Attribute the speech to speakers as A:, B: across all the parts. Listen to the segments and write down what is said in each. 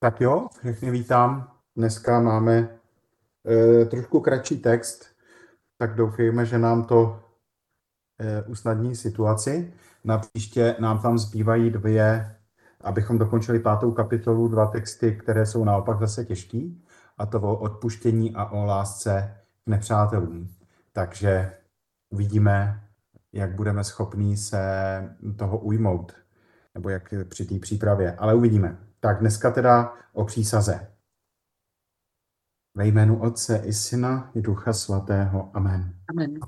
A: Tak jo, všechny vítám. Dneska máme trošku kratší text, tak doufejme, že nám to usnadní situaci. Na příště nám tam zbývají abychom dokončili 5. kapitolu, 2 texty, které jsou naopak zase těžký, a to o odpuštění a o lásce k nepřátelům. Takže uvidíme, jak budeme schopní se toho ujmout, nebo jak při té přípravě, ale uvidíme. Tak dneska teda o přísaze. Ve jménu Otce i Syna i Ducha Svatého. Amen.
B: Amen.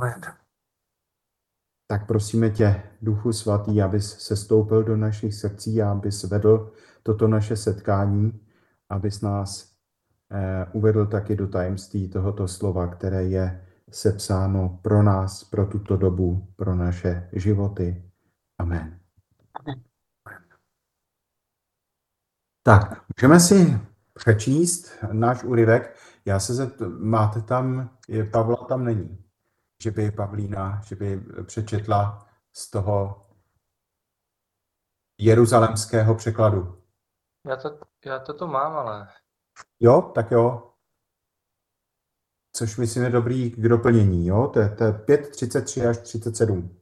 A: Tak prosíme tě, Duchu Svatý, abys sestoupil do našich srdcí a abys vedl toto naše setkání, abys nás uvedl taky do tajemství tohoto slova, které je sepsáno pro nás, pro tuto dobu, pro naše životy. Amen.
B: Amen.
A: Tak, můžeme si přečíst náš úryvek. Máte tam, Pavla tam není, že by Pavlína, že by přečetla z toho jeruzalemského překladu.
C: Já to tu mám, ale...
A: Jo, tak jo. Což myslím je dobrý k doplnění, jo? To je 5, 33 až 37.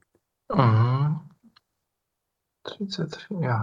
C: 33, jo.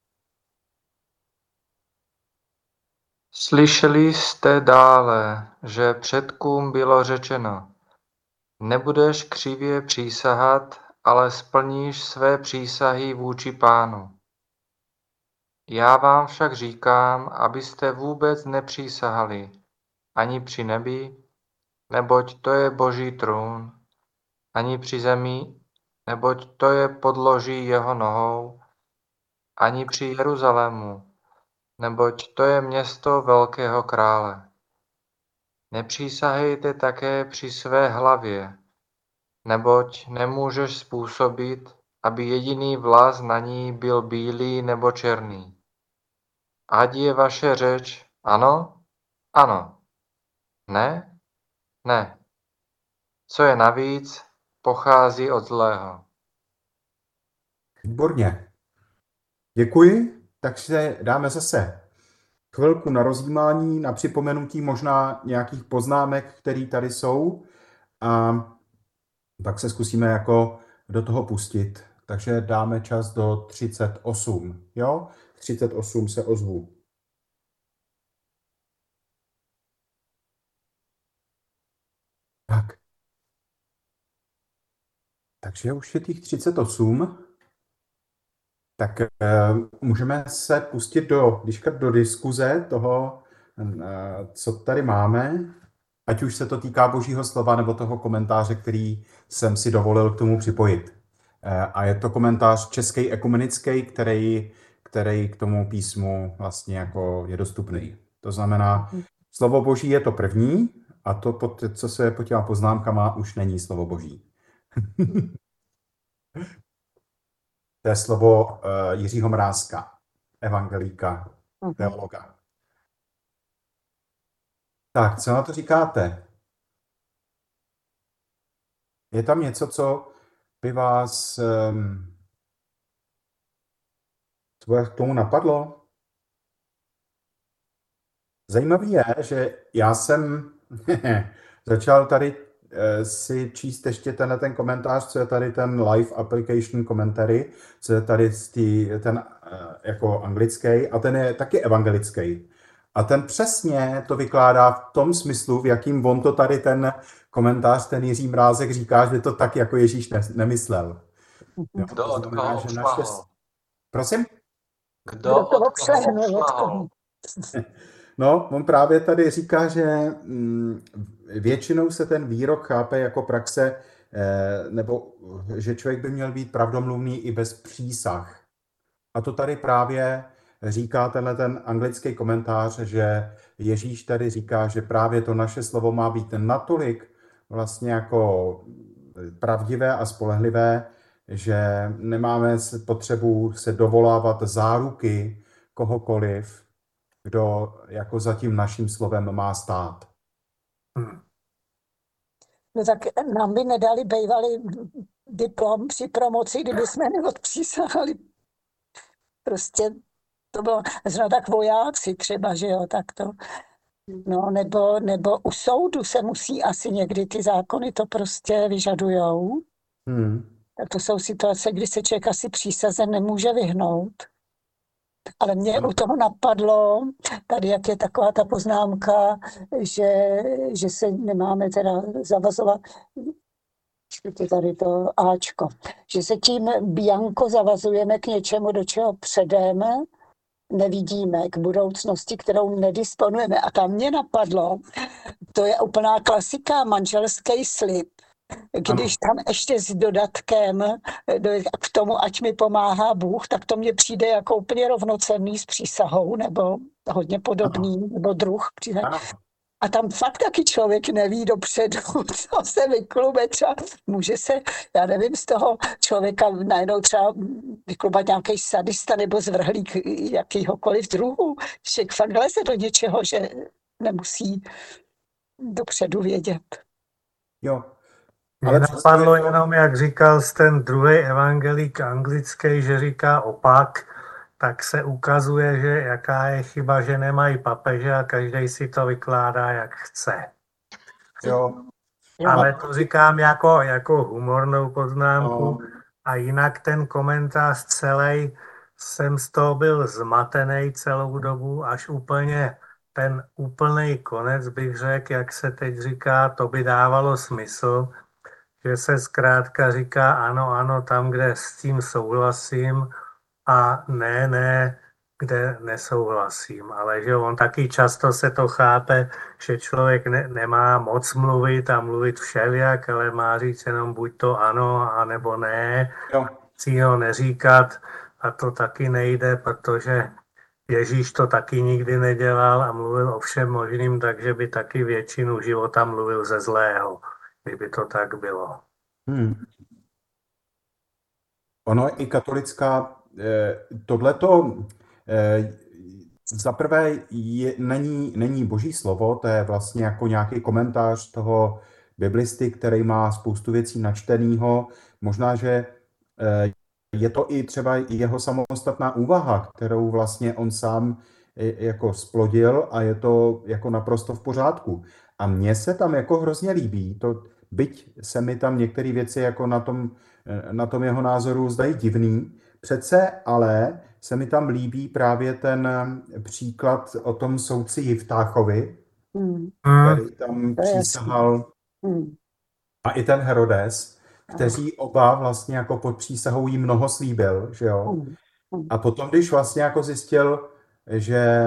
C: Slyšeli jste dále, že předkům bylo řečeno, nebudeš křivě přísahat, ale splníš své přísahy vůči Pánu. Já vám však říkám, abyste vůbec nepřísahali, ani při nebi, neboť to je Boží trůn, ani při zemi, neboť to je podloží jeho nohou, ani při Jeruzalému, neboť to je město velkého krále. Nepřísahejte také při své hlavě, neboť nemůžeš způsobit, aby jediný vlas na ní byl bílý nebo černý. Ať je vaše řeč ano, ano, ne, ne. Co je navíc, pochází od zlého.
A: Výborně. Děkuji. Takže dáme zase chvilku na rozjímání, na připomenutí možná nějakých poznámek, které tady jsou, a pak se zkusíme jako do toho pustit. Takže dáme čas do 38. Jo? 38 se ozvu. Tak. Takže už je těch 38. Tak můžeme se pustit do diskuze toho, co tady máme, ať už se to týká Božího slova nebo toho komentáře, který jsem si dovolil k tomu připojit. A je to komentář český ekumenický, který k tomu písmu vlastně jako je dostupný. To znamená, slovo Boží je to první, a to, co se pod těma poznámkama, už není slovo Boží. To je slovo Jiřího Mrázka, evangelíka, teologa. Tak, co na to říkáte? Je tam něco, co by vás k tomu napadlo? Zajímavé je, že já jsem začal tady si číst ještě ten komentář, co je tady ten live application commentary, co je tady ten jako anglický, a ten je taky evangelický. A ten přesně to vykládá v tom smyslu, v jakým on to tady ten komentář, ten Jiří Mrázek říká, že to tak jako Ježíš nemyslel. Jo,
C: Kdo od koho ušlahl?
A: Prosím?
C: Kdo od koho ušlahl?
A: No, on právě tady říká, že většinou se ten výrok chápe jako praxe, nebo že člověk by měl být pravdomluvný i bez přísah. A to tady právě říká ten anglický komentář, že Ježíš tady říká, že právě to naše slovo má být natolik vlastně jako pravdivé a spolehlivé, že nemáme potřebu se dovolávat záruky kohokoliv, kdo jako za tím naším slovem má stát.
B: No tak nám by nedali bývalý diplom při promoci, kdyby jsme neodpřísahali. Prostě To bylo zrovna tak vojáci třeba, že jo, tak to. No, nebo u soudu se musí asi někdy ty zákony to prostě vyžadujou. Tak to jsou situace, kdy se člověk asi přísaze nemůže vyhnout. Ale mě u toho napadlo, tady jak je taková ta poznámka, že se nemáme teda zavazovat, tady to Ačko, že se tím bianko zavazujeme k něčemu, do čeho předem nevidíme, k budoucnosti, kterou nedisponujeme. A tam mě napadlo, to je úplná klasika, manželský slib. Když tam ještě s dodatkem k tomu, ať mi pomáhá Bůh, tak to mně přijde jako úplně rovnocenný s přísahou, nebo hodně podobný, nebo druh. A tam fakt taky člověk neví dopředu, co se vyklube. Třeba může se, já nevím, z toho člověka najednou třeba vyklubat nějaký sadista nebo zvrhlík jakýhokoliv druhu. Však fakt leze do něčeho, že nemusí dopředu vědět.
A: Jo.
D: Mě napadlo jenom, jak říkal ten druhý evangelík anglický, že říká opak, tak se ukazuje, že jaká je chyba, že nemají papeže a každý si to vykládá, jak chce.
A: Jo.
D: Ale to říkám jako humornou poznámku. A jinak ten komentář celý, jsem z toho byl zmatený celou dobu, až úplně ten úplný konec bych řekl, jak se teď říká, to by dávalo smysl, že se zkrátka říká ano, tam, kde s tím souhlasím a ne, kde nesouhlasím. Ale že on taky často se to chápe, že člověk nemá moc mluvit a mluvit všelijak, ale má říct jenom buď to ano, anebo ne. Chci ho neříkat a to taky nejde, protože Ježíš to taky nikdy nedělal a mluvil o všem možným, takže by taky většinu života mluvil ze zlého, kdyby to tak bylo.
A: Ono i katolická, tohleto zaprvé není boží slovo, to je vlastně jako nějaký komentář toho biblisty, který má spoustu věcí načtenýho. Možná, že je to i třeba jeho samostatná úvaha, kterou vlastně on sám jako splodil a je to jako naprosto v pořádku. A mně se tam jako hrozně líbí, byť se mi tam některé věci jako na tom jeho názoru zdají divný, přece ale se mi tam líbí právě ten příklad o tom soudci Jiftáchovi, který tam přísahal, a i ten Herodes, kteří oba vlastně jako pod přísahou jí mnoho slíbil, že jo? A potom, když vlastně jako zjistil, že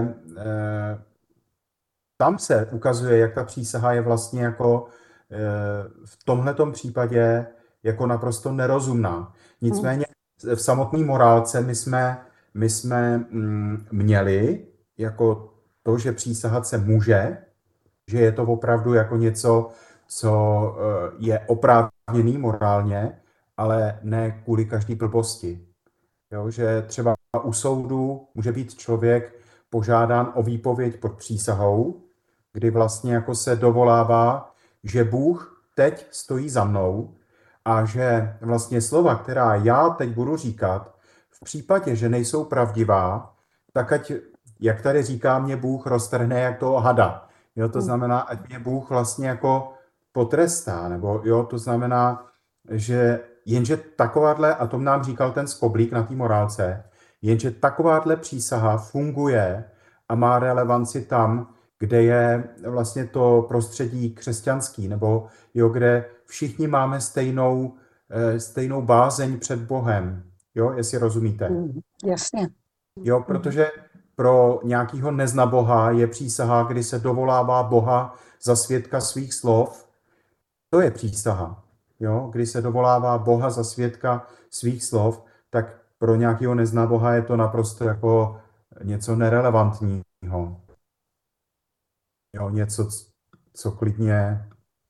A: tam se ukazuje, jak ta přísaha je vlastně jako v tomhletom případě jako naprosto nerozumná. Nicméně v samotné morálce my jsme měli jako to, že přísahat se může, že je to opravdu jako něco, co je oprávněný morálně, ale ne kvůli každý blbosti. Jo, že třeba u soudu může být člověk požádán o výpověď pod přísahou, kdy vlastně jako se dovolává, že Bůh teď stojí za mnou a že vlastně slova, která já teď budu říkat, v případě, že nejsou pravdivá, tak ať, jak tady říká, mě Bůh roztrhne jak toho hada. Jo, to znamená, ať mě Bůh vlastně jako potrestá, nebo jo, to znamená, že jenže takováhle, a to nám říkal ten Skoblík na té morálce, jenže takováhle přísaha funguje a má relevanci tam, kde je vlastně to prostředí křesťanský, nebo jo, kde všichni máme stejnou bázeň před Bohem, jo, jestli rozumíte.
B: Jasně.
A: Jo, protože pro nějakého neznaboha je přísaha, kdy se dovolává Boha za svědka svých slov, to je přísaha. Jo, kdy se dovolává Boha za svědka svých slov, tak pro nějakého neznaboha je to naprosto jako něco nerelevantního. Jo, něco, co klidně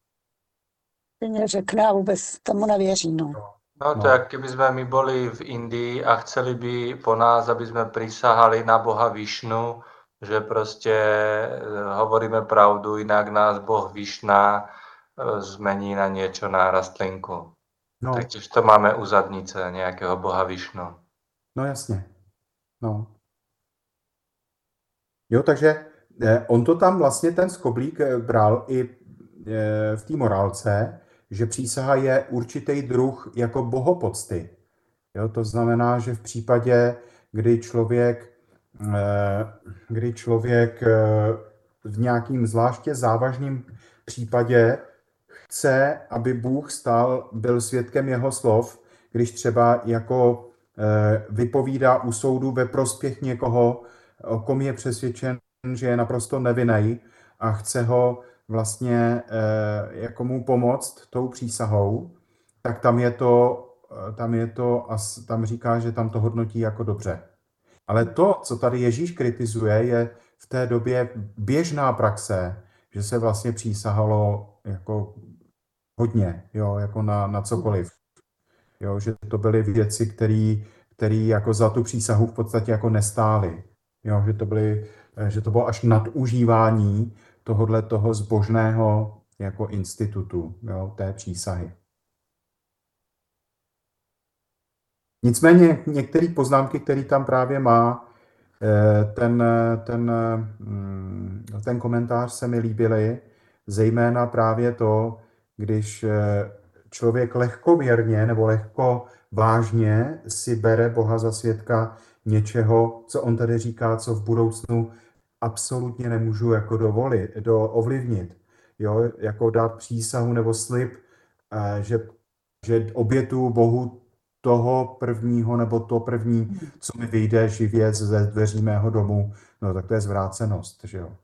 B: řekne a vůbec tomu nevěří. No
C: to jak keby sme my boli v Indii a chceli by po nás, aby sme prisahali na Boha Višnu, že proste hovoríme pravdu, inak nás Boh Višna zmení na niečo, na rastlinku. No. Takže to máme u zadnice nejakého Boha Višnu.
A: No jasne. No. Jo, takže on to tam vlastně ten Skoblík bral i v té morálce, že přísaha je určitý druh jako bohopocty. Jo, to znamená, že v případě, kdy člověk v nějakým zvláště závažným případě chce, aby Bůh byl svědkem jeho slov, když třeba jako vypovídá u soudu ve prospěch někoho, o kom je přesvědčen, že je naprosto nevinný a chce ho vlastně jako mu pomoct tou přísahou, tak tam říká, že tam to hodnotí jako dobře. Ale to, co tady Ježíš kritizuje, je v té době běžná praxe, že se vlastně přísahalo jako hodně, jo, jako na cokoliv. Jo, že to byly věci, které jako za tu přísahu v podstatě jako nestály. Jo, že to bylo až nadužívání toho zbožného jako institutu, jo, té přísahy. Nicméně některé poznámky, které tam právě má, ten komentář se mi líbily, zejména právě to, když člověk lehkověrně nebo lehko vážně si bere Boha za svědka něčeho, co on tady říká, co v budoucnu absolutně nemůžu jako ovlivnit. Jo? Jako dát přísahu nebo slib, že obětuju Bohu toho prvního nebo to první, co mi vyjde živě ze dveří mého domu, no tak to je zvrácenost, že jo.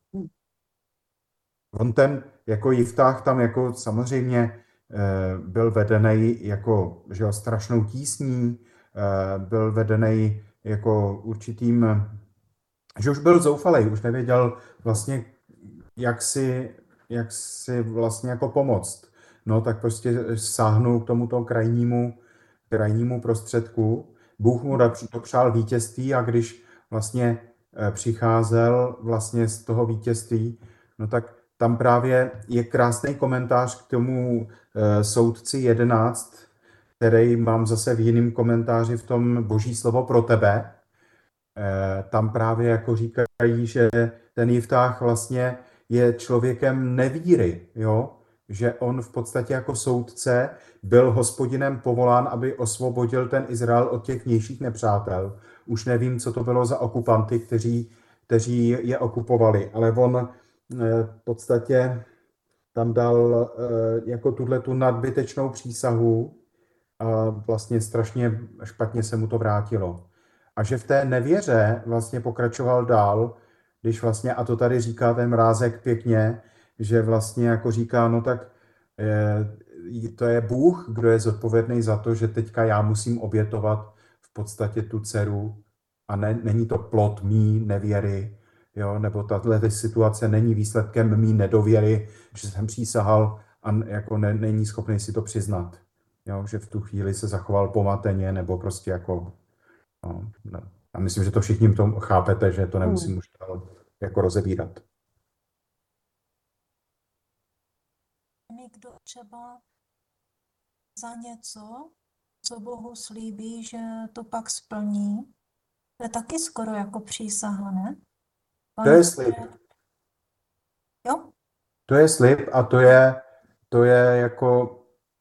A: On ten jako Jiftách tam jako samozřejmě byl vedený jako, že jo, strašnou tísní, byl vedený jako určitým, že už byl zoufalej, už nevěděl vlastně, jak si vlastně jako pomoct. No tak prostě sáhnul k tomuto krajnímu prostředku. Bůh mu dopřál vítězství a když vlastně přicházel vlastně z toho vítězství, no tak tam právě je krásný komentář k tomu soudci 11, který mám zase v jiném komentáři v tom Boží slovo pro tebe. Tam právě jako říkají, že ten Jiftách vlastně je člověkem nevíry, jo? Že on v podstatě jako soudce byl Hospodinem povolán, aby osvobodil ten Izrael od těch vnějších nepřátel. Už nevím, co to bylo za okupanty, kteří je okupovali, ale on v podstatě tam dal jako tu nadbytečnou přísahu a vlastně strašně špatně se mu to vrátilo. A že v té nevěře vlastně pokračoval dál, když vlastně, a to tady říká ten Mrázek pěkně, že vlastně jako říká, no tak to je Bůh, kdo je zodpovědný za to, že teďka já musím obětovat v podstatě tu dceru a není to plod mý nevěry, jo, nebo tato situace není výsledkem mý nedověry, že jsem přísahal a jako není schopný si to přiznat, jo, že v tu chvíli se zachoval pomateně nebo prostě jako no. A myslím, že to všichni to chápete, že to nemusím už jako rozebírat.
E: Někdo třeba za něco, co Bohu slíbí, že to pak splní, to je taky skoro jako přísaha, ne?
A: To je slib.
E: Jo?
A: To je slib a to je jako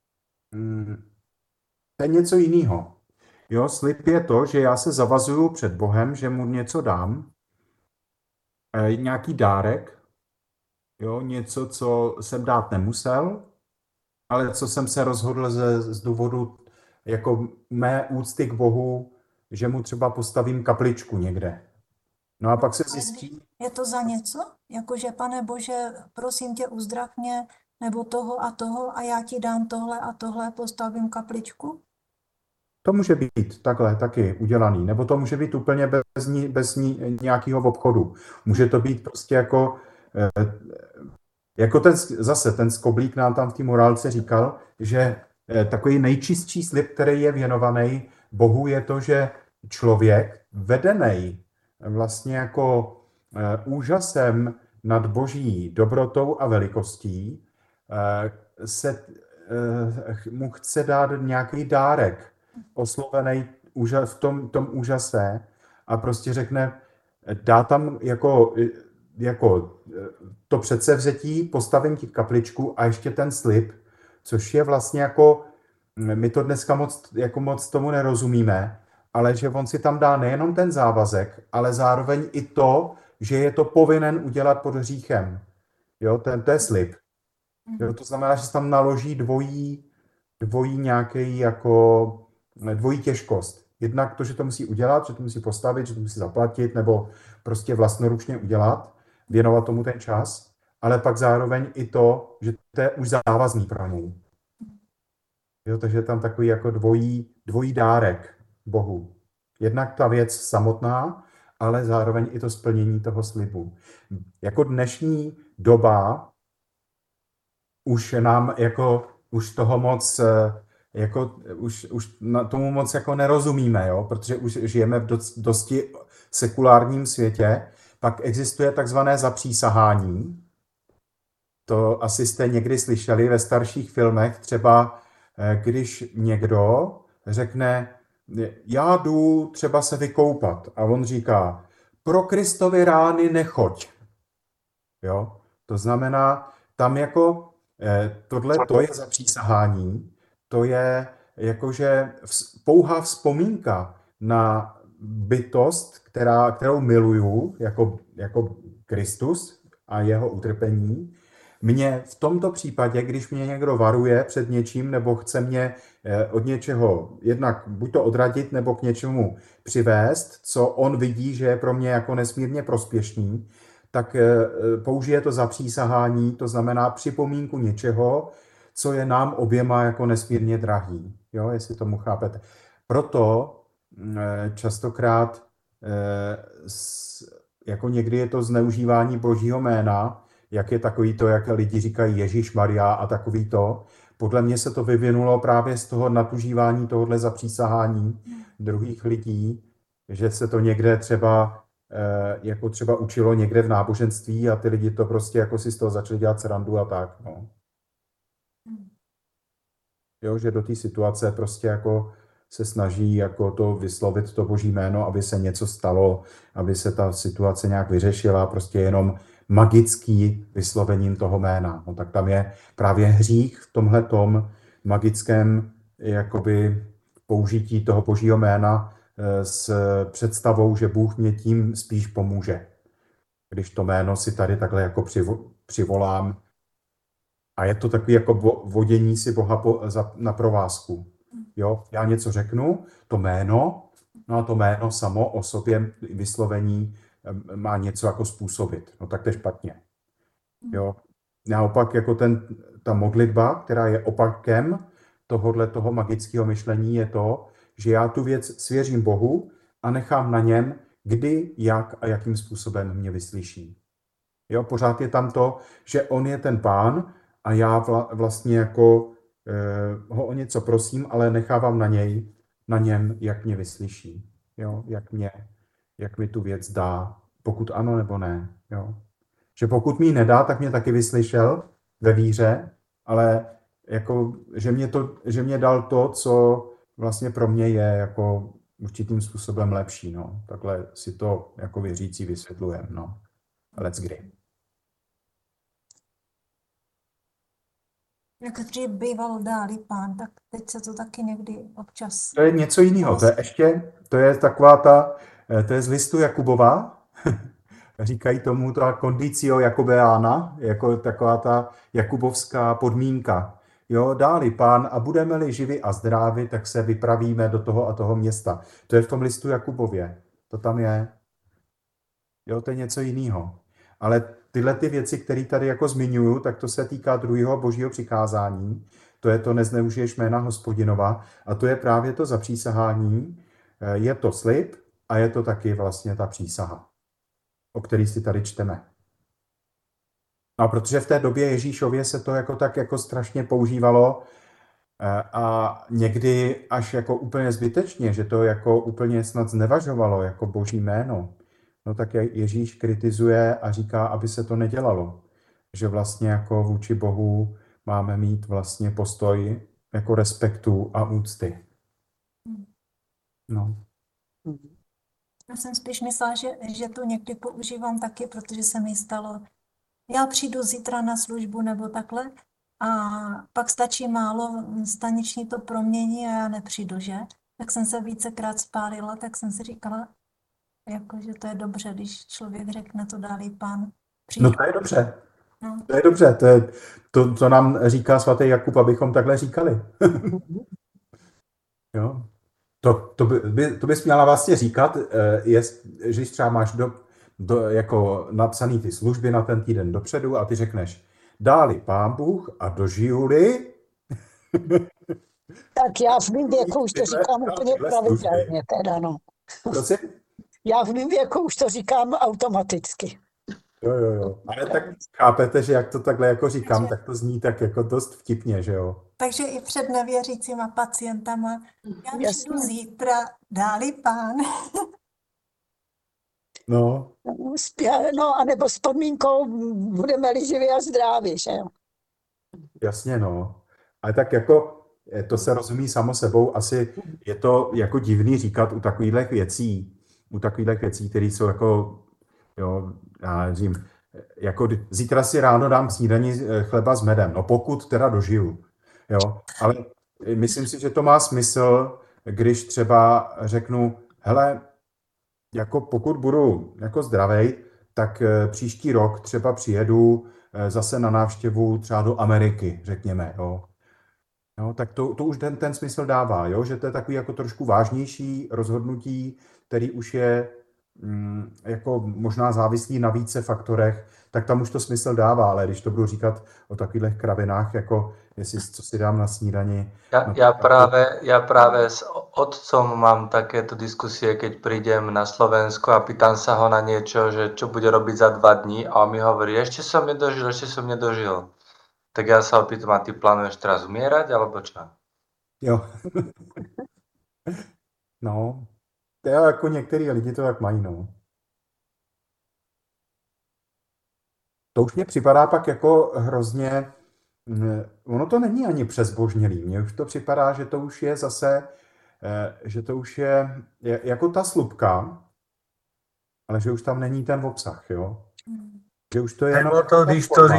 A: to je něco jiného. Jo, slib je to, že já se zavazuju před Bohem, že mu něco dám, nějaký dárek, jo, něco, co jsem dát nemusel, ale co jsem se rozhodl z důvodu jako mé úcty k Bohu, že mu třeba postavím kapličku někde. No a pak se zjistí...
E: Je to za něco? Jakože, Pane Bože, prosím tě, uzdrav mě, nebo toho a já ti dám tohle a tohle, postavím kapličku?
A: To může být takhle taky udělaný, nebo to může být úplně bez nějakého obchodu. Může to být prostě jako ten Skoblík nám tam v té morálce říkal, že takový nejčistší slib, který je věnovaný Bohu, je to, že člověk vedený vlastně jako úžasem nad Boží dobrotou a velikostí mu chce dát nějaký dárek, oslovený v tom úžase a prostě řekne, dá tam jako to předsevzetí, postavím ti kapličku a ještě ten slib, což je vlastně jako, my to dneska moc tomu nerozumíme, ale že on si tam dá nejenom ten závazek, ale zároveň i to, že je to povinen udělat pod hříchem. Jo, to je slib. Jo, to znamená, že se tam naloží dvojí nějaký jako dvojí těžkost. Jednak to, že to musí udělat, že to musí postavit, že to musí zaplatit, nebo prostě vlastnoručně udělat, věnovat tomu ten čas, ale pak zároveň i to, že to je už závazný pro něj. Jo, takže je tam takový jako dvojí dárek Bohu. Jednak ta věc samotná, ale zároveň i to splnění toho slibu. Jako dnešní doba už nám už toho moc už tomu moc jako nerozumíme, jo? Protože už žijeme v dosti sekulárním světě. Pak existuje takzvané zapřísahání. To asi jste někdy slyšeli ve starších filmech, třeba když někdo řekne, já jdu třeba se vykoupat a on říká, pro Kristovy rány nechoď. Jo? To znamená, tam jako tohle to je zapřísahání, to je jakože pouhá vzpomínka na bytost, kterou miluju, jako Kristus a jeho utrpení. Mně v tomto případě, když mě někdo varuje před něčím nebo chce mě od něčeho jednak buď to odradit nebo k něčemu přivést, co on vidí, že je pro mě jako nesmírně prospěšný, tak použije to zapřísahání, to znamená připomínku něčeho, co je nám oběma jako nesmírně drahý, jo, jestli tomu chápete. Proto častokrát jako někdy je to zneužívání Božího jména, jak je takový to, jak lidi říkají Ježíš, Maria a takový to. Podle mě se to vyvinulo právě z toho nadužívání tohohle zapřísahání druhých lidí, že se to někde třeba jako třeba učilo někde v náboženství a ty lidi to prostě jako si z toho začali dělat srandu a tak, no. Jo, že do té situace prostě jako se snaží jako to vyslovit to Boží jméno, aby se něco stalo, aby se ta situace nějak vyřešila, prostě jenom magický vyslovením toho jména. No tak tam je právě hřích v tomhletom magickém jakoby použití toho Božího jména s představou, že Bůh mě tím spíš pomůže. Když to jméno si tady takhle jako přivolám. A je to takový jako vodění si Boha na provázku. Jo, já něco řeknu, to jméno, no a to jméno samo o sobě vyslovení má něco jako způsobit. No tak to je špatně. Jo. Naopak jako ta modlitba, která je opakem toho magického myšlení, je to, že já tu věc svěřím Bohu a nechám na něm, kdy, jak a jakým způsobem mě vyslyší. Jo, pořád je tam to, že on je ten Pán a já vlastně jako ho o něco prosím, ale nechávám na něm, jak mě vyslyší. Jo, jak mi tu věc dá, pokud ano nebo ne. Jo. Že pokud mi ji nedá, tak mě taky vyslyšel ve víře, ale jako, že mě dal to, co vlastně pro mě je jako určitým způsobem lepší. No. Takhle si to jako věřící vysvětlujeme. No. Let's kdy.
E: Jak dřív býval dálý Pán, tak teď se to taky někdy občas...
A: To je něco jiného. To je to je z listu Jakubova. Říkají tomu ta condicio Jakubeana, jako taková ta jakubovská podmínka. Jo, dáli Pán a budeme-li živi a zdraví, tak se vypravíme do toho a toho města. To je v tom listu Jakubově. To tam je. Jo, to je něco jiného. Ale tyhle ty věci, které tady jako zmiňuju, tak to se týká druhého Božího přikázání. To je to nezneužiješ jména Hospodinova. A to je právě to zapřísahání. Je to slib a je to taky vlastně ta přísaha, o který si tady čteme. A protože v té době Ježíšově se to jako tak jako strašně používalo a někdy až jako úplně zbytečně, že to jako úplně snad znevažovalo jako Boží jméno, no tak Ježíš kritizuje a říká, aby se to nedělalo. Že vlastně jako vůči Bohu máme mít vlastně postoj jako respektu a úcty. No.
E: Já jsem spíš myslela, že to někdy používám taky, protože se mi stalo, já přijdu zítra na službu nebo takhle a pak stačí málo, staniční to promění a já nepřijdu, že? Tak jsem se vícekrát spálila, tak jsem si říkala, jako, že to je dobře, když člověk řekne, to dálý Pán.
A: No to je dobře.
E: No.
A: To je dobře. To je to, co nám říká svatý Jakub, abychom takhle říkali. Jo. To bys měla vlastně říkat, že třeba máš jako napsaný ty služby na ten týden dopředu a ty řekneš, dáli Pán Bůh a dožiju-li.
B: Tak já v mém věku už to říkám úplně pravidelně teda, no.
A: Prosím?
B: Já v mém věku už to říkám automaticky.
A: Jo. Ale tak chápete, že jak to takhle jako říkám, tak to zní tak jako dost vtipně, že jo?
E: Takže i před nevěřícíma pacientama. Já přijdu zítra, dáli Pán.
A: No.
B: No, anebo s podmínkou budeme-li živí a zdraví, že jo?
A: Jasně, no. Ale tak jako to se rozumí samo sebou. Asi je to jako divný říkat u takových věcí, které jsou jako, jo, já nevím, jako zítra si ráno dám snídani chleba s medem, no pokud teda dožiju, jo. Ale myslím si, že to má smysl, když třeba řeknu, hele, jako pokud budu jako zdravej, tak příští rok třeba přijedu zase na návštěvu třeba do Ameriky, řekněme, jo. No, tak to už ten smysl dává, jo? Že to je takový jako trošku vážnější rozhodnutí, který už je jako možná závislý na více faktorech, tak tam už to smysl dává, ale když to budu říkat o takových kravinách, jako jestli co si dám na snídani.
C: Ja práve s otcom mám takéto diskusie, keď prídem na Slovensko a pýtam sa ho na niečo, že čo bude robiť za 2 dní a on mi hovorí, ešte som nedožil. Tak ja sa opýtam, a ty plánuješ teraz umierať, alebo čo?
A: Jo. No, jako některý lidi to tak mají, no. To už mě připadá pak jako hrozně, ono to není ani přezbožnělý, mně už to připadá, že to už je zase, že to už je jako ta slupka, ale že už tam není ten obsah, jo. Že už to je jenom
D: nebo to, když to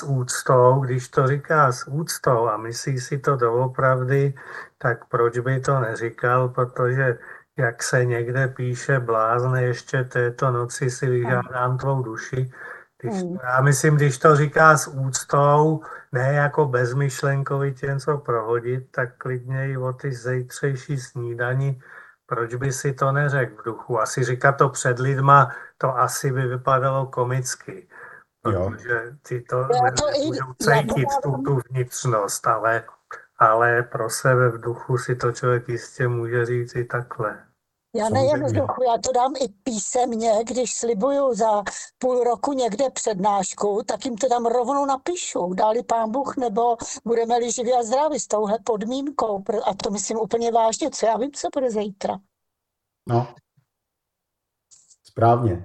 D: říká s úctou a myslí si to doopravdy, tak proč by to neříkal, protože jak se někde píše, blázne, ještě této noci si vyžádám tvou duši. Já myslím, když to říká s úctou, ne jako bezmyšlenkovitě něco prohodit, tak klidně i o ty zítřejší snídani, proč by si to neřekl v duchu. Asi říkat to před lidma, to asi by vypadalo komicky. Protože ty to nebudou cítit tu vnitřnost, ale pro sebe v duchu si to člověk jistě může říct i takhle.
B: Já nejen v duchu, já to dám i písemně, když slibuju za půl roku někde přednášku, tak jim to tam rovnou napíšu, dáli Pán Bůh, nebo budeme-li živí a zdraví s touhle podmínkou. A to myslím úplně vážně, co já vím, co bude zítra.
A: No, správně.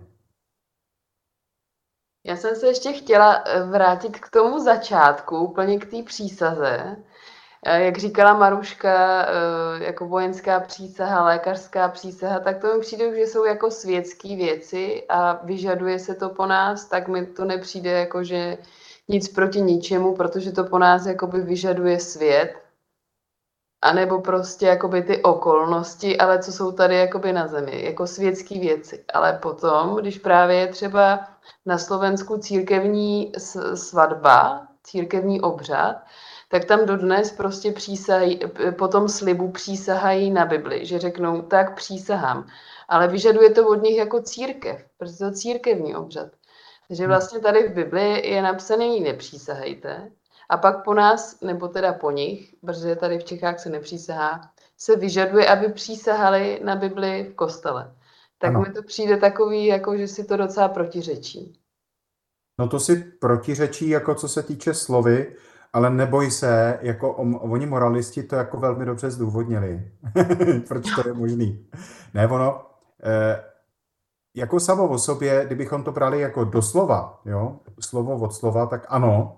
F: Já jsem se ještě chtěla vrátit k tomu začátku, úplně k té přísaze. Jak říkala Maruška, jako vojenská přísaha, lékařská přísaha, tak to mi přijde, že jsou jako světské věci a vyžaduje se to po nás, tak mi to nepřijde jako, že nic proti ničemu, protože to po nás jakoby vyžaduje svět, anebo prostě jakoby ty okolnosti, ale co jsou tady jakoby na zemi, jako světské věci. Ale potom, když právě je třeba na Slovensku církevní svatba, církevní obřad, tak tam dodnes prostě po tom slibu přísahají na Bibli, že řeknou, tak přísahám. Ale vyžaduje to od nich jako církev, protože to je církevní obřad. Takže vlastně tady v Bibli je napsaný nepřísahejte a pak po nás, nebo teda po nich, protože tady v Čechách se nepřísahá, se vyžaduje, aby přísahali na Bibli v kostele. Tak mi to přijde takový, jako že si to docela protiřečí.
A: No to si protiřečí, jako co se týče slovy, ale neboj se, jako oni moralisti to jako velmi dobře zdůvodnili. Proč to je možný? Ne, ono, jako samo o sobě, kdybychom to brali jako doslova, jo, slovo od slova, tak ano,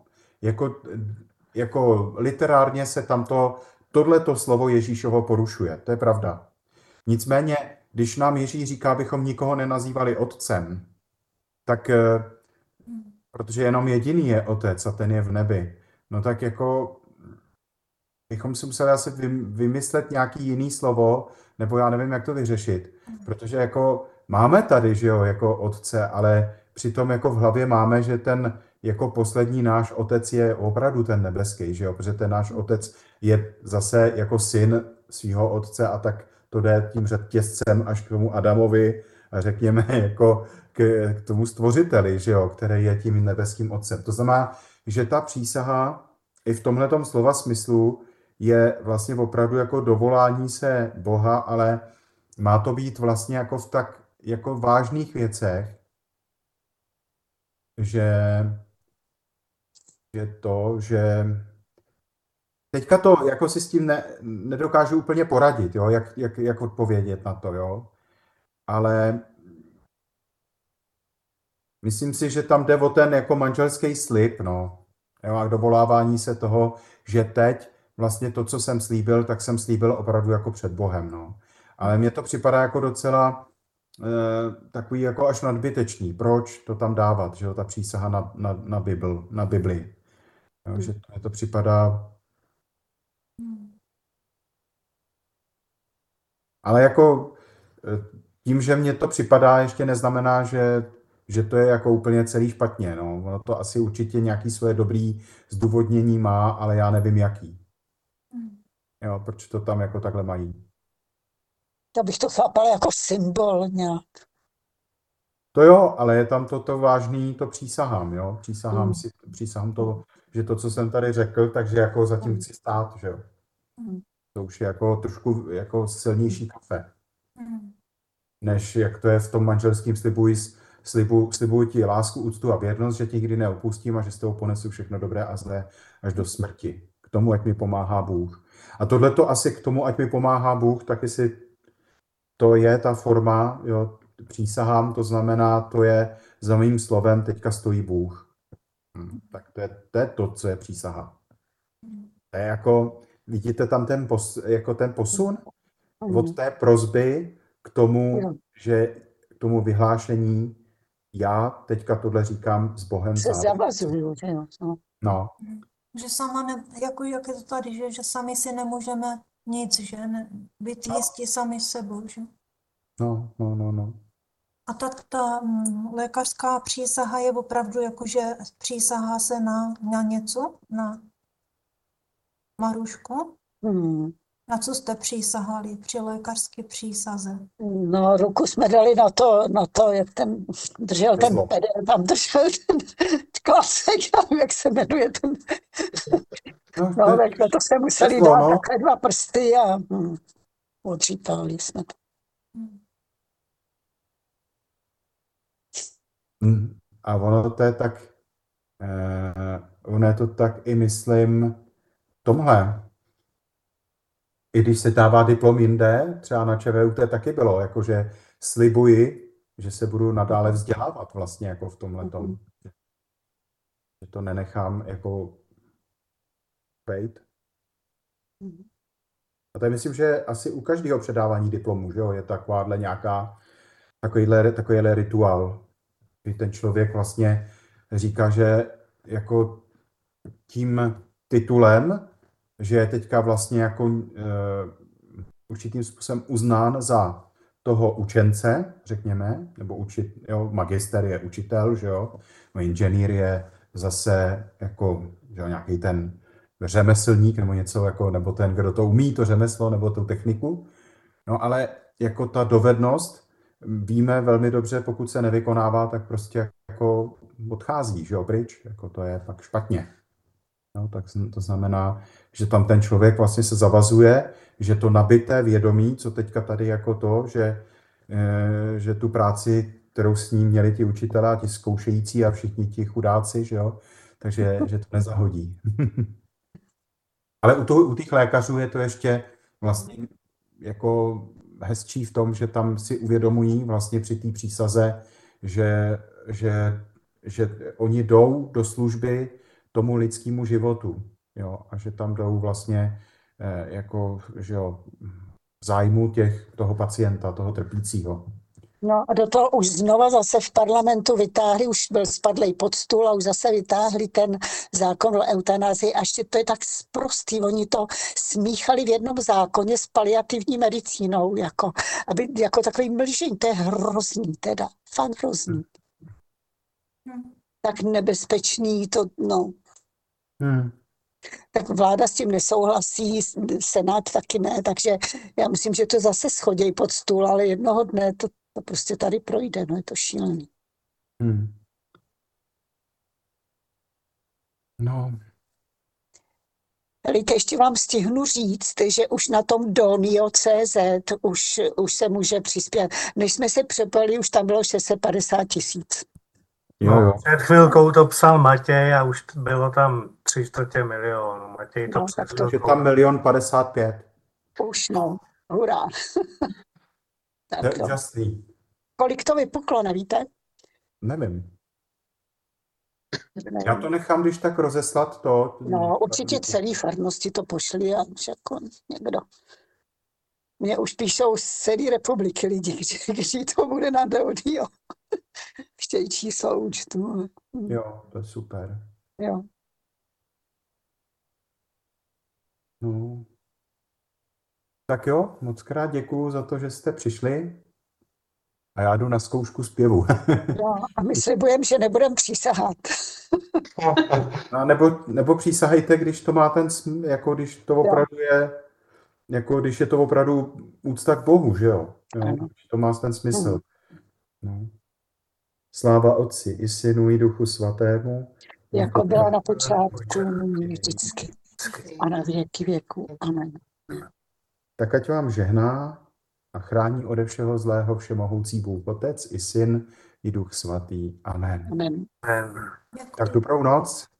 A: jako literárně se tamto, tohleto slovo Ježíšovo porušuje, to je pravda. Nicméně když nám Ježíš říká, abychom nikoho nenazývali otcem, tak protože jenom jediný je otec a ten je v nebi, no tak jako bychom si museli asi vymyslet nějaký jiný slovo, nebo já nevím, jak to vyřešit. Protože jako máme tady, že jo, jako otce, ale přitom jako v hlavě máme, že ten jako poslední náš otec je opravdu ten nebeský, že jo, protože ten náš otec je zase jako syn svého otce a tak to jde tím řetězcem až k tomu Adamovi a řekněme jako k tomu stvořiteli, že jo, který je tím nebeským otcem. To znamená, že ta přísaha i v tomhletom slova smyslu je vlastně opravdu jako dovolání se Boha, ale má to být vlastně jako v tak jako vážných věcech, že teďka to jako si s tím nedokážu úplně poradit, jo, jak odpovědět na to, jo, ale myslím si, že tam jde o ten jako manželský slib, no, jo, a dovolávání se toho, že teď vlastně to, co jsem slíbil, tak jsem slíbil opravdu jako před Bohem, no. Ale mně to připadá jako docela takový jako až nadbytečný. Proč to tam dávat, že jo, ta přísaha na Bibli. Jo, že to připadá... Ale jako tím, že mně to připadá, ještě neznamená, že to je jako úplně celý špatně, no. Ono to asi určitě nějaký svoje dobrý zdůvodnění má, ale já nevím jaký. Jo, proč to tam jako takhle mají.
B: To bych to chápala jako symbol nějak.
A: To jo, ale je tam to vážný, to přísahám, jo. Přísahám to, že to, co jsem tady řekl, takže jako zatím chci stát, že jo. To už je jako trošku jako silnější kafe. Než jak to je v tom manželském slibuji ti lásku, úctu a věrnost, že ti nikdy neopustím a že s tebou ponesu všechno dobré a zlé až do smrti. K tomu, ať mi pomáhá Bůh. A tohleto asi k tomu, ať mi pomáhá Bůh, tak jestli to je ta forma, jo, přísahám, to znamená, to je za mým slovem, teďka stojí Bůh. Tak to je to, co je přísaha. To je jako, vidíte tam ten posun od té prosby k tomu, že k tomu vyhlášení, já teďka tohle říkám s Bohem.
B: Se zavazuju, že jo.
A: No.
E: Že sama, jako jak je to tady, že sami si nemůžeme nic, že být jistí sami sebou, že?
A: No.
E: A ta lékařská přísaha je opravdu jako, že přísahá se na něco, na Marušku? Na co jste přísahali při lékařské přísaze?
B: No, ruku jsme dali na to, jak ten držel ten pedel, tam držel ten klasek, já nevím, jak se jmenuje ten. No, tak to se museli dát takhle 2 prsty a odřípali jsme to.
A: A ono to je tak, ono je to tak i myslím tomhle. I když se dává diplom jinde, třeba na ČVUT taky bylo, jakože slibuji, že se budu nadále vzdělávat vlastně jako v tomhletom. Že to nenechám jako bejt. A to je, myslím, že asi u každého předávání diplomu, že jo, je takováhle nějaká takovýhle rituál, kdy ten člověk vlastně říká, že jako tím titulem, že je teďka vlastně jako určitým způsobem uznán za toho učence, řekněme, nebo magister je učitel, že jo, no, inženýr je zase jako že jo, nějaký ten řemeslník nebo něco jako, nebo ten, kdo to umí, to řemeslo nebo tu techniku. No ale jako ta dovednost, víme velmi dobře, pokud se nevykonává, tak prostě jako odchází, že jo, pryč, jako to je pak špatně. No, tak to znamená, že tam ten člověk vlastně se zavazuje, že to nabité vědomí, co teďka tady jako to, že tu práci, kterou s ním měli ti učitelé a ti zkoušející a všichni ti chudáci, že jo, takže že to nezahodí. Ale u těch lékařů je to ještě vlastně jako hezčí v tom, že tam si uvědomují vlastně při té přísaze, že oni jdou do služby tomu lidskému životu, jo, a že tam jdou vlastně jako, že jo, zájmu toho pacienta, toho trpícího.
B: No a do toho už znova zase v parlamentu vytáhli, už byl spadlej pod stůl a už zase vytáhli ten zákon o eutanazii. A ještě to je tak sprostý, oni to smíchali v jednom zákoně s paliativní medicínou, jako takový mlžení, to je hrozný teda, fakt hrozný. Tak nebezpečný to, no. Tak vláda s tím nesouhlasí, Senát taky ne, takže já myslím, že to zase schodějí pod stůl, ale jednoho dne to prostě tady projde, no je to šílený.
A: No.
B: Helejte, ještě vám stihnu říct, že už na tom Donio.cz už se může přispět. Než jsme se přepali, už tam bylo 650 000.
D: No, před chvilkou to psal Matěj a už bylo tam 3/4 milionu. Matěj to před chvilkou.
A: Je tam 1 055 000.
B: Už no, hurá.
A: To je úžasný.
B: Kolik to vypuklo, nevíte?
A: Nevím. Já to nechám, když tak rozeslat to.
B: No, určitě celý farnosti to pošli a jako někdo. Mně už píšou z celé republiky lidi, kteří to bude na Donio. Chtějí číslo účtu.
A: Jo, to je super.
B: Jo.
A: No. Tak jo, moc krát děkuju za to, že jste přišli. A já jdu na zkoušku zpěvu.
B: Jo, a my slibujeme, že nebudeme přísahat.
A: A nebo přísahejte, když to má jako když to opravdu je, jako když je to opravdu úcta k Bohu, že jo? Když to má ten smysl. No. Sláva Otci i Synu i Duchu Svatému.
B: Jako byla na počátku, nyní vždycky. A na věky věku. Amen.
A: Tak ať vám žehná a chrání ode všeho zlého všemohoucí Bůh Otec i Syn i Duch Svatý. Amen.
B: Amen.
A: Tak dobrou noc.